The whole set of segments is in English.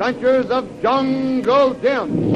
Adventures of Jungle Jim.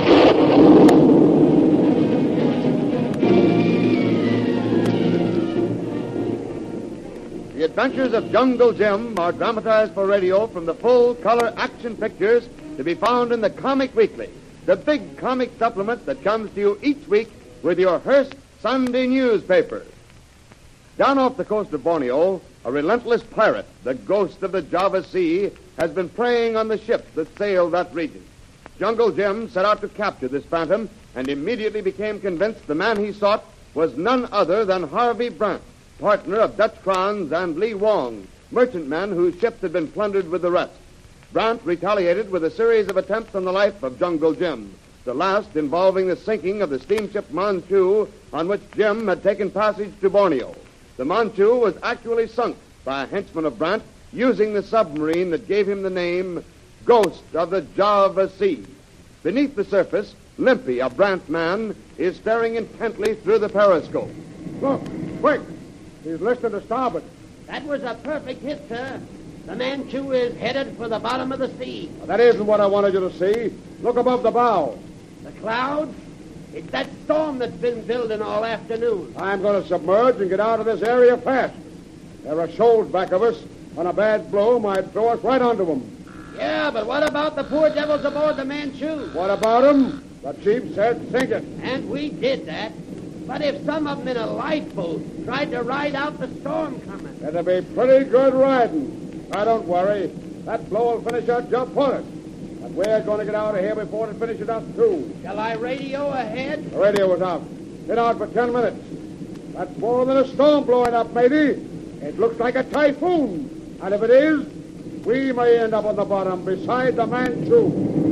The Adventures of Jungle Jim are dramatized for radio from the full-color action pictures to be found in the Comic Weekly, the big comic supplement that comes to you each week with your Hearst Sunday newspaper. Down off the coast of Borneo, a relentless pirate, the ghost of the Java Sea, has been preying on the ships that sail that region. Jungle Jim set out to capture this phantom and immediately became convinced the man he sought was none other than Harvey Brant, partner of Dutch Franz and Lee Wong, merchantmen whose ships had been plundered with the rest. Brant retaliated with a series of attempts on the life of Jungle Jim, the last involving the sinking of the steamship Manchu on which Jim had taken passage to Borneo. The Manchu was actually sunk by a henchman of Brant using the submarine that gave him the name Ghost of the Java Sea. Beneath the surface, Limpy, a Brant man, is staring intently through the periscope. Look, quick! He's listed to starboard. That was a perfect hit, sir. The Manchu is headed for the bottom of the sea. Now, that isn't what I wanted you to see. Look above the bow. The clouds? It's that storm that's been building all afternoon. I'm going to submerge and get out of this area fast. There are shoals back of us, and a bad blow might throw us right onto them. Yeah, but what about the poor devils aboard the Manchu? What about them? The chief said sink it. And we did that. But if some of them in a lifeboat tried to ride out the storm coming... It'll be pretty good riding. Now, don't worry. That blow will finish our jump for us. But we're going to get out of here before it finishes us, too. Shall I radio ahead? The radio was out. Been out for 10 minutes. That's more than a storm blowing up, matey. It looks like a typhoon. And if it is, we may end up on the bottom beside the Manchu.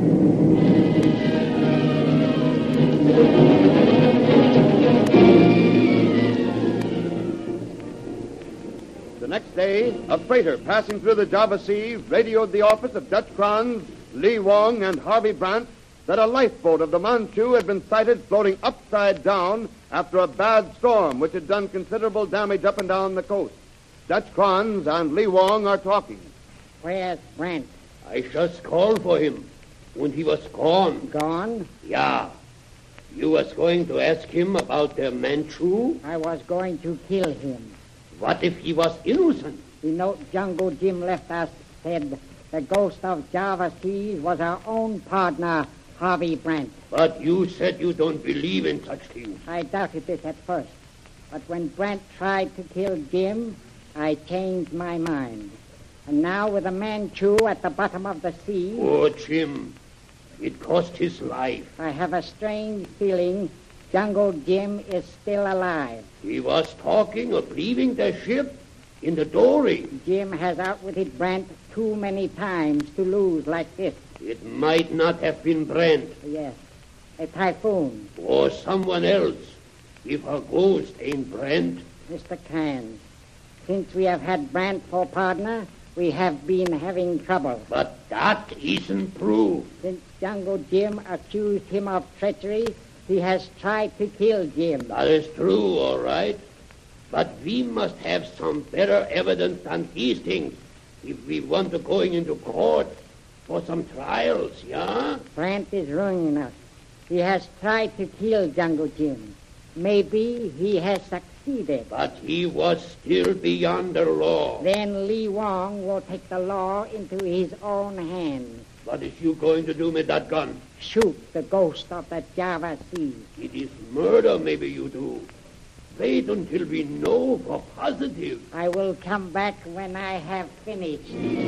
The next day, a freighter passing through the Java Sea radioed the office of Dutch Franz, Lee Wong, and Harvey Brant that a lifeboat of the Manchu had been sighted floating upside down after a bad storm which had done considerable damage up and down the coast. Dutch Franz and Lee Wong are talking. Where's Brant? I just called for him, and he was gone. Gone? Yeah. You was going to ask him about the Manchu? I was going to kill him. What if he was innocent? The note Jungle Jim left us said the ghost of Java Seas was our own partner, Harvey Brant. But you said you don't believe in such things. I doubted this at first. But when Brant tried to kill Jim, I changed my mind. And now with the Manchu at the bottom of the sea... Oh, Jim, it cost his life. I have a strange feeling Jungle Jim is still alive. He was talking of leaving the ship in the dory. Jim has outwitted Brant too many times to lose like this. It might not have been Brant. Yes, a typhoon. Or someone else. If a ghost ain't Brant. Mr. Cairns, since we have had Brant for partner, we have been having trouble. But that isn't proof. Since Jungle Jim accused him of treachery, he has tried to kill Jim. That is true, all right. But we must have some better evidence than these things if we want to going into court for some trials, yeah? Brant is ruining us. He has tried to kill Jungle Jim. Maybe he has succeeded. But he was still beyond the law. Then Lee Wong will take the law into his own hands. What is you going to do with that gun? Shoot the ghost of the Java Sea. It is murder, maybe you do. Wait until we know for positive. I will come back when I have finished.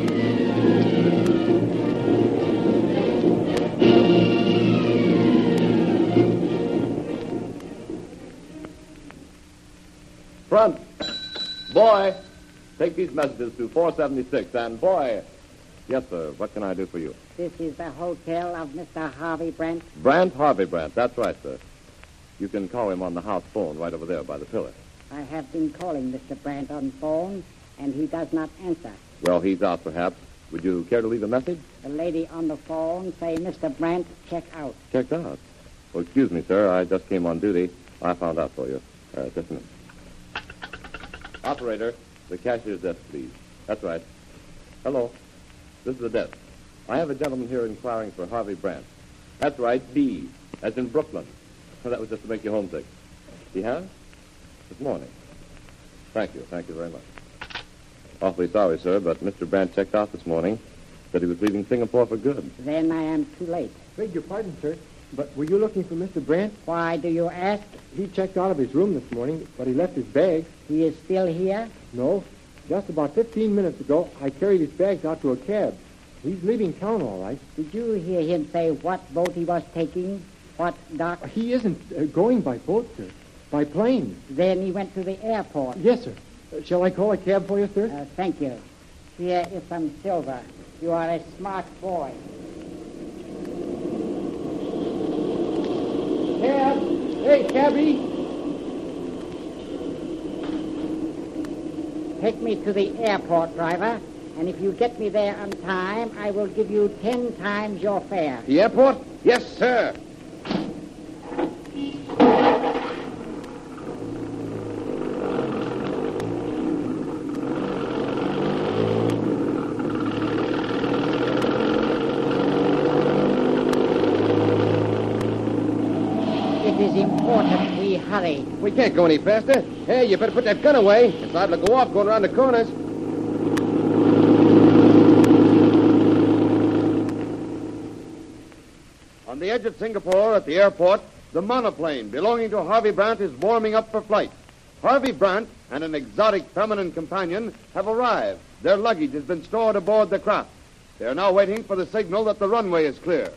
Front. Boy, take these messages to 476. And boy... Yes, sir. What can I do for you? This is the hotel of Mr. Harvey Brant. Brant, Harvey Brant. That's right, sir. You can call him on the house phone right over there by the pillar. I have been calling Mr. Brant on phone, and he does not answer. Well, he's out, perhaps. Would you care to leave a message? The lady on the phone say Mr. Brant check out. Checked out? Well, excuse me, sir. I just came on duty. I found out for you. Just a minute. Operator, the cashier's desk, please. That's right. Hello. This is the desk. I have a gentleman here inquiring for Harvey Brant. That's right, B, as in Brooklyn. That was just to make you homesick. He has? This morning. Thank you very much. Awfully sorry, sir, but Mr. Brant checked out this morning. Said he was leaving Singapore for good. Then I am too late. Beg your pardon, sir, but were you looking for Mr. Brant? Why do you ask? He checked out of his room this morning, but he left his bags. He is still here? No, just about 15 minutes ago, I carried his bags out to a cab. He's leaving town, all right. Did you hear him say what boat he was taking? What dock? He isn't going by boat, sir. By plane. Then he went to the airport. Yes, sir. Shall I call a cab for you, sir? Thank you. Here is some silver. You are a smart boy. Cab! Hey, cabby! Take me to the airport, driver. And if you get me there on time, I will give you 10 times your fare. The airport? Yes, sir. It is important we hurry. We can't go any faster. Hey, you better put that gun away. It's liable to go off going around the corners. On the edge of Singapore at the airport, the monoplane belonging to Harvey Brant is warming up for flight. Harvey Brant and an exotic feminine companion have arrived. Their luggage has been stored aboard the craft. They are now waiting for the signal that the runway is clear.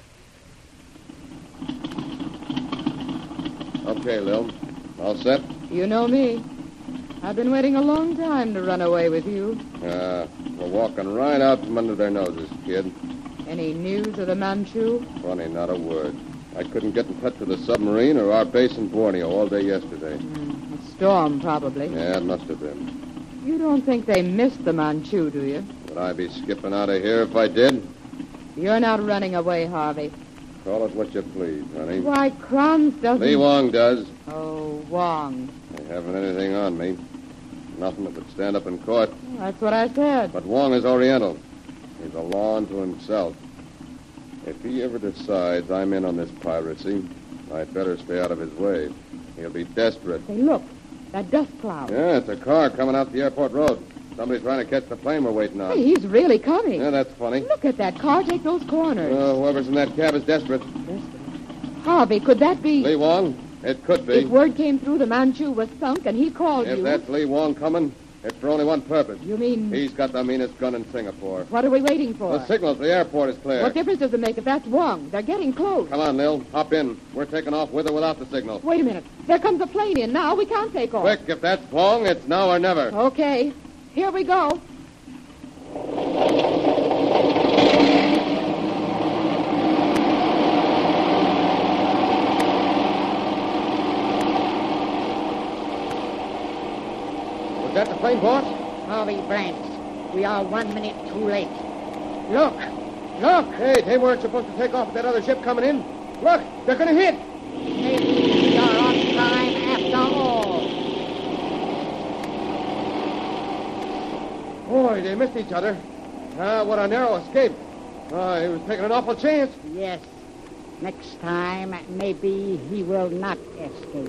Okay, Lil. All set? You know me. I've been waiting a long time to run away with you. We're walking right out from under their noses, kid. Any news of the Manchu? Funny, not a word. I couldn't get in touch with the submarine or our base in Borneo all day yesterday. A storm, probably. Yeah, it must have been. You don't think they missed the Manchu, do you? Would I be skipping out of here if I did? You're not running away, Harvey. Call it what you please, honey. Why, Kranz doesn't... Lee Wong does. Oh, Wong. They haven't anything on me. Nothing that would stand up in court. Well, that's what I said. But Wong is Oriental. He's a law unto himself. If he ever decides I'm in on this piracy, I'd better stay out of his way. He'll be desperate. Hey, look. That dust cloud. Yeah, it's a car coming out the airport road. Somebody's trying to catch the plane we're waiting on. Hey, he's really coming. Yeah, that's funny. Look at that car take those corners. Whoever's in that cab is desperate. Harvey, could that be... Lee Wong? It could be. If word came through the Manchu was sunk and he called If you... that's Lee Wong coming, it's for only one purpose. You mean... He's got the meanest gun in Singapore. What are we waiting for? The signal to the airport is clear. What difference does it make if that's Wong? They're getting close. Come on, Lil. Hop in. We're taking off with or without the signal. Wait a minute. There comes a plane in now. We can't take off. Quick, if that's Wong, it's now or never. Okay. Here we go. Was that the plane, boss? Harvey Brant, we are 1 minute too late. Look! Look! Hey, they weren't supposed to take off with that other ship coming in. Look, they're going to hit. Maybe we are on time after all. Boy, they missed each other. What a narrow escape. He was taking an awful chance. Yes. Next time, maybe he will not escape.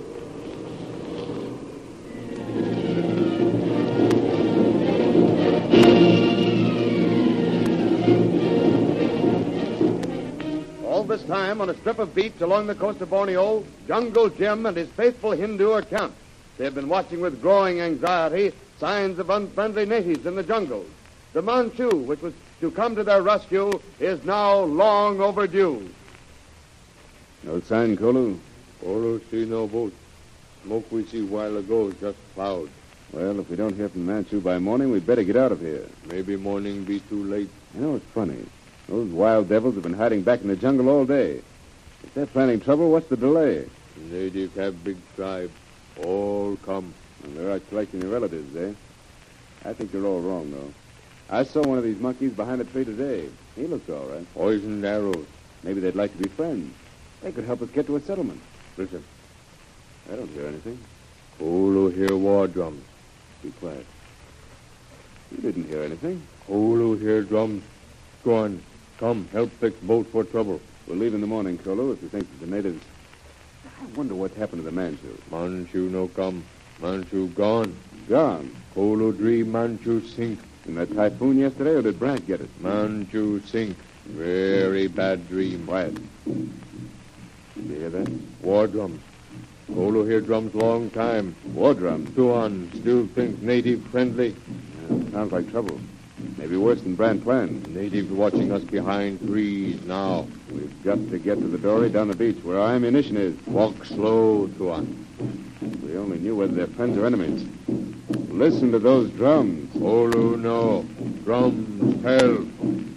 All this time, on a strip of beach along the coast of Borneo, Jungle Jim and his faithful Hindu are camped. They have been watching with growing anxiety signs of unfriendly natives in the jungles. The Manchu, which was to come to their rescue, is now long overdue. No sign, Kolu? Olo see no boat. Smoke we see while ago, just cloud. Well, if we don't hear from Manchu by morning, we'd better get out of here. Maybe morning be too late. You know, it's funny. Those wild devils have been hiding back in the jungle all day. If they're planning trouble, what's the delay? Native have big tribe. All come. Well, they're out collecting their relatives, eh? I think they're all wrong, though. I saw one of these monkeys behind a tree today. He looked all right. Poisoned arrows. Maybe they'd like to be friends. They could help us get to a settlement. Listen. I don't hear anything. Olo hear war drums. Be quiet. You didn't hear anything. Olo hear drums. Go on. Come, help fix boat for trouble. We'll leave in the morning, Kolo, if you think that the natives... I wonder what happened to the Manchu. Manchu no come. Manchu gone. Gone. Kolo dream Manchu sink. In that typhoon yesterday, or did Brant get it? Manchu sink. Very bad dream. Quiet. You hear that? War drums. Kolo hear drums long time. War drums. Tuan still think native friendly. Yeah, sounds like trouble. Maybe worse than Brant planned. Natives watching us behind trees now. We've got to get to the dory down the beach where our ammunition is. Walk slow, Tuan. We only knew whether they're friends or enemies. Listen to those drums. Kolo no. Drums tell.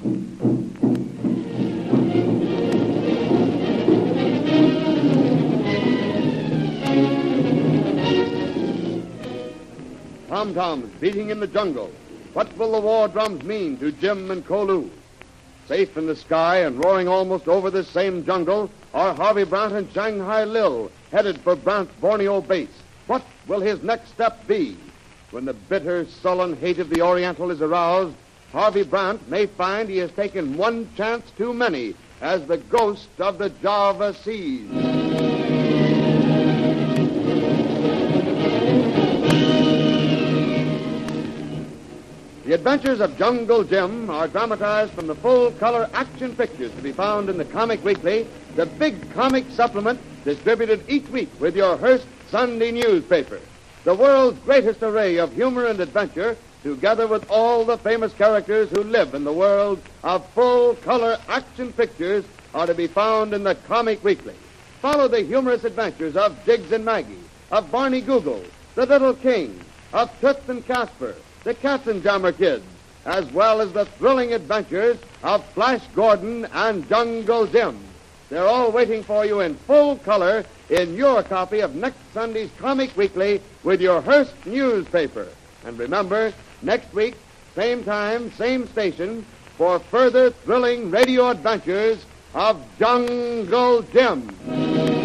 Tom-toms beating in the jungle. What will the war drums mean to Jim and Kolu? Safe in the sky and roaring almost over this same jungle are Harvey Brant and Shanghai Lil, headed for Brant's Borneo base. What will his next step be? When the bitter, sullen hate of the Oriental is aroused, Harvey Brant may find he has taken one chance too many as the ghost of the Java Seas. The Adventures of Jungle Jim are dramatized from the full-color action pictures to be found in the Comic Weekly, the big comic supplement distributed each week with your Hearst Sunday newspaper. The world's greatest array of humor and adventure, together with all the famous characters who live in the world of full-color action pictures, are to be found in the Comic Weekly. Follow the humorous adventures of Jiggs and Maggie, of Barney Google, the Little King, of Toots and Casper, the Katzenjammer Kids, as well as the thrilling adventures of Flash Gordon and Jungle Jim. They're all waiting for you in full color in your copy of next Sunday's Comic Weekly with your Hearst newspaper. And remember, next week, same time, same station, for further thrilling radio adventures of Jungle Jim.